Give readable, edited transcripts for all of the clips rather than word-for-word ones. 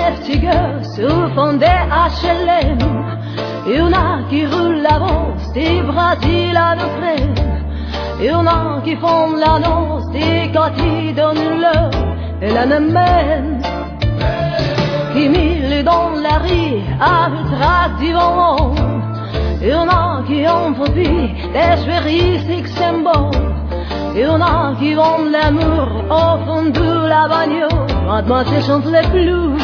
les petits gosses au fond des HLM. Il y en a qui roulent l'avance des Brésil à nos frères. Il y en a qui font l'annonce des quand ils donnent l'heure. Et la même qui mille dans la rue avec trac du vent. Il y en a qui ont profité des chéris symboles. Il y en a qui vendent l'amour au fond de la bagnole. Mademoiselle chante les blues.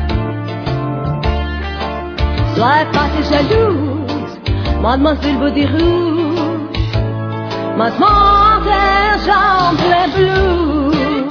Sois pas si jalouse, mademoiselle body rouge. Mademoiselle chante les blues.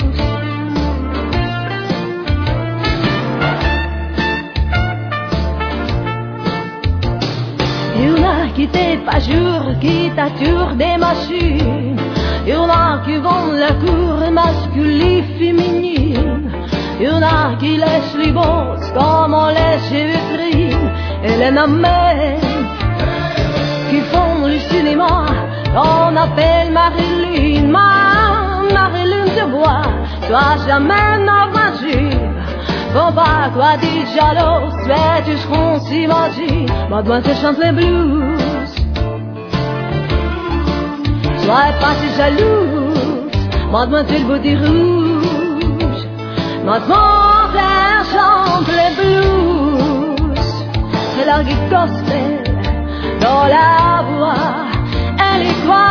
Il y en a qui t'aident pas jour, qui t'atturent des machines. Il y en a qui vendent la cour masculine féminine. Il y en a qui laissent les bosses comme on laisse les vitrines. Et les mamans qui font le cinéma qu'on appelle Marilyn. Marilyn de bois, sois jamais normative. Faut pas quoi dire jalouse, mais tu seras s'imagine. Mademoiselle chante les blues. Sois pas si jalouse, mademoiselle body rouge. Mademoiselle chante les blues. C'est la gospel dans la voix, elle est quoi?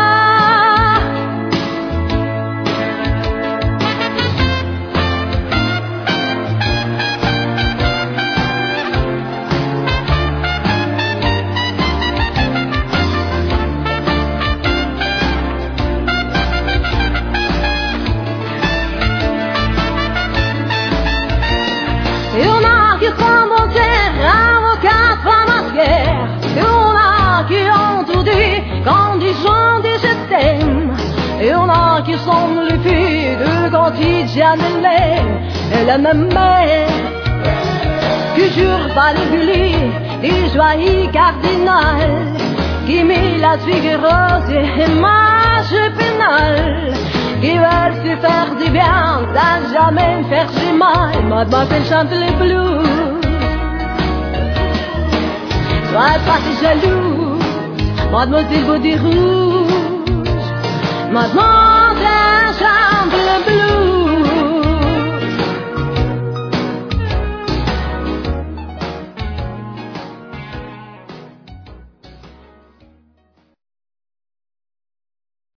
Quand ils chantent et je t'aime. Et on a qui sont les filles de quotidien de l'air. Et la même mère qui jure pas l'éguler des joyeux cardinal, qui met la figure rose et marche pénale, qui veulent se faire du bien sans jamais faire du mal. Mademoiselle chante les blues. Sois pas si jaloux, mademoiselle body rouge. Mademoiselle